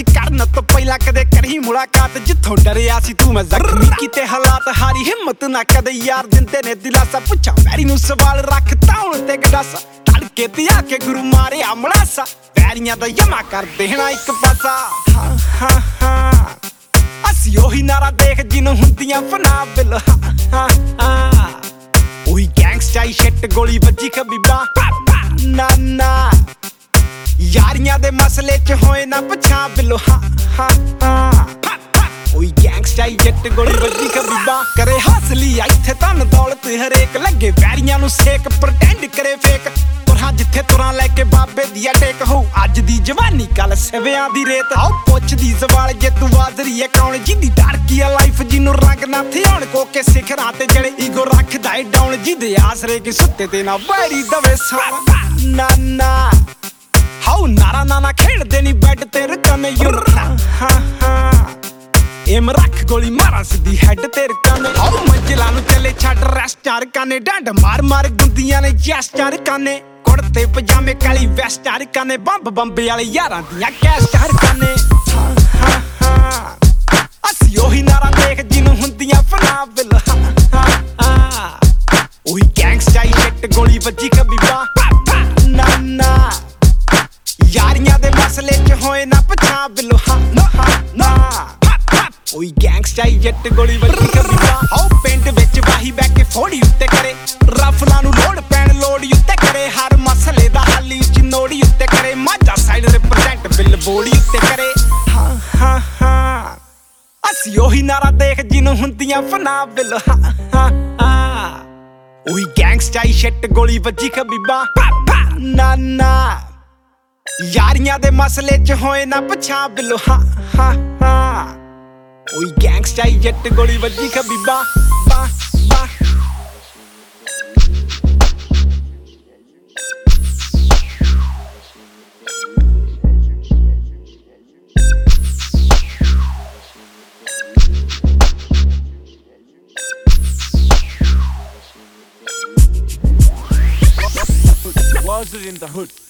ਕਰਨ ਤੋਂ ਪਹਿਲਾਂ ਕਦੇ ਕਰੀ ਮੁਲਾਕਾਤ ਜਿੱਥੋਂ ਡਰਿਆ ਸੀ ਤੂੰ ਮੈਂ ਜ਼ਖਮੀ ਕੀਤੇ ਹਾਲਾਤ ਹਾਰੀ ਹਿੰਮਤ ਨਾ ਕਦੇ ਯਾਰ ਦਿੰਦੇ ਨੇ ਦਿਲਾਸਾ ਪੁੱਛਾਂ ਵੈਰੀ ਨੂੰ ਸਵਾਲ ਰੱਖਤਾ ਹੁਣ ਤੇ ਗਡਾਸਾ ਤੜਕੇ ਤੇ ਆ ਕੇ ਗੁਰੂ ਮਾਰਿਆ ਮਲਾਸਾ ਵੈਰੀਆਂ ਦਾ ਯਮਾ ਕਰ ਦੇਣਾ ਇੱਕ ਪਾਸਾ ਹਾਂ ਹਾਂ ਹਾਂ ਅਸੀਂ ਉਹੀ ਨਾਰਾ ਦੇਖ ਜਿਹਨੂੰ ਹੁੰਦੀਆਂ ਫਨਾ ਬਿਲ ਹਾਂ ਹਾਂ ਉਹੀ ਗੈਂਗਸਟਰ ਸ਼ਿਟ ਗੋਲੀ ਵੱਜੀ ਖਬੀਬਾ ਨਾ ਨਾ ਯਾਰੀਆਂ ਦੇ ਮਸਲੇ ਚ ਹੋਏ ਨਾ ਪਛਾਣ ਬਿਲੋ ਹਾਂ ਹਾਂ ਹਾਂ ਉਹੀ ਗੈਂਗਸਟਰ ਜੱਟ ਗੋਲੀ ਵੱਜੀ ਖਬੀਬਾ ਕਰੇ ਹਾਸਲੀ ਇੱਥੇ ਧਨ ਦੌਲਤ ਹਰੇਕ ਲੱਗੇ ਵੈਰੀਆਂ ਨੂੰ ਸੇਕ ਪ੍ਰਟੈਂਡ ਕਰੇ ਫੇਕ ਪਰ ਹਾਂ ਜਿੱਥੇ ਤੁਰਾਂ ਲੈ ਕੇ ਬਾਬੇ ਦੀ ਟੇਕ ਹੋ ਅੱਜ ਦੀ ਜਵਾਨੀ ਕੱਲ ਸਿਵਿਆਂ ਦੀ ਰੇਤ ਆਓ ਪੁੱਛਦੀ ਸਵਾਲ ਜੇ ਤੂੰ ਵਾਜ਼ਰੀ ਹੈ ਕੌਣ ਜਿਹਦੀ ਡਰਕੀ ਆ ਲਾਈਫ ਜਿਹਨੂੰ ਰੰਗ ਨਾ ਥਿਆਉਣ ਕੋਕੇ ਸਿਖਰਾਂ ਤੇ ਜਿਹੜੇ ਈਗੋ ਰੱਖਦਾ ਏ ਡਾਊਨ ਜਿਹਦੇ ਆਸਰੇ ਕੇ ਸੁੱਤੇ ਤੇ ਨਾ ਵੈਰੀ ਦਵੇ ਸਾਰਾ ਨਾ ਨਾ ਹਾਉ ਨਾਰਾ ਨਾ ਖੇਡਦੇ ਨੀ ਬੈੱਡ ਤੇ ਰਕਾਨੇ ਯੂ ਹਾਂ ਹਾਂ ਏਮ ਰੱਖ ਗੋਲੀ ਮਾਰਾਂ ਸਿੱਧੀ ਹੈਡ ਤੇ ਰਕਾਨੇ ਹਾਉ ਮੰਜ਼ਿਲਾਂ ਨੂੰ ਚੱਲੇ ਛੱਡ ਰੈਸਟਾਰ ਕਾਨੇ ਡੰਡ ਮਾਰ ਮਾਰ ਗੁੰਦੀਆਂ ਨੇ ਜੈਸਟਾਰ ਕਾਨੇ ਕੁੜਤੇ ਪਜਾਮੇ ਕਾਲੀ ਵੈਸਟਾਰ ਕਾਨੇ ਬੰਬ ਬੰਬੇ ਵਾਲੇ ਯਾਰਾਂ ਦੀਆਂ ਕੈਸਟਾਰ ਕਾਨੇ ਹਾਂ ਹਾਂ ਹਾਂ ਅਸੀਂ ਉਹੀ ਨਾਰਾ ਦੇਖ ਜਿਹਨੂੰ ਹੁੰਦੀਆਂ ਫਨਾ ਬਿਲ ਹਾਂ ਹਾਂ ਉਹੀ ਗੈਂਗਸਟਰ ਸ਼ਿਟ ਗੋਲੀ ਵੱਜੀ ਖਬੀਬਾ ਨਾ ਨਾ ਯਾਰੀਆਂ ਦੇ ਮਸਲੇ ਚ ਹੋਏ ਨਾ ਪਛਾਣ ਬਿਲੋ ਹਾਂ ਨਾ ਉਹੀ ਗੈਂਗਸਟਰ ਜੱਟ ਗੋਲੀ ਵੱਜੀ ਖਬੀਬਾ ਹਾਉ ਪਿੰਡ ਵਿੱਚ ਵਾਹੀ ਬੈ ਕੇ ਫੋੜੀ ਉੱਤੇ ਕਰੇ ਰਫਲਾਂ ਨੂੰ ਲੋੜ ਪੈਣ ਲੋੜ ਉੱਤੇ ਕਰੇ ਹਰ ਮਸਲੇ ਦਾ ਹੱਲ ਉੱਚ ਨੋੜੀ ਉੱਤੇ ਕਰੇ ਮਾਝਾ ਸਾਈਡ ਰਿਪਰੈਜ਼ੈਂਟ ਬਿਲ ਬੋੜੀ ਉੱਤੇ ਕਰੇ ਹਾਂ ਹਾਂ ਹਾਂ ਅਸੀਂ ਉਹੀ ਨਾਰਾ ਦੇਖ ਜਿਹਨੂੰ ਹੁੰਦੀਆਂ ਫਨਾ ਬਿਲ ਹਾਂ ਹਾਂ ਉਹੀ ਗੈਂਗਸਟਰ ਸ਼ਿਟ ਗੋਲੀ ਵੱਜੀ ਖਬੀਬਾ ਨਾ ਨਾ ਯਾਰੀਆਂ ਦੇ ਮਸਲੇ ਚ ਹੋਏ ਨਾ ਪਛਾਣ ਬਿਲੋ ਹਾਂ ਹਾਂ ਹਾਂ ਉਹੀ ਗੈਂਗਸਟਰ ਜੱਟ ਗੋਲੀ ਵੱਜੀ ਖਬੀਬਾ ਬਾ ਬਾ Was it in the hood?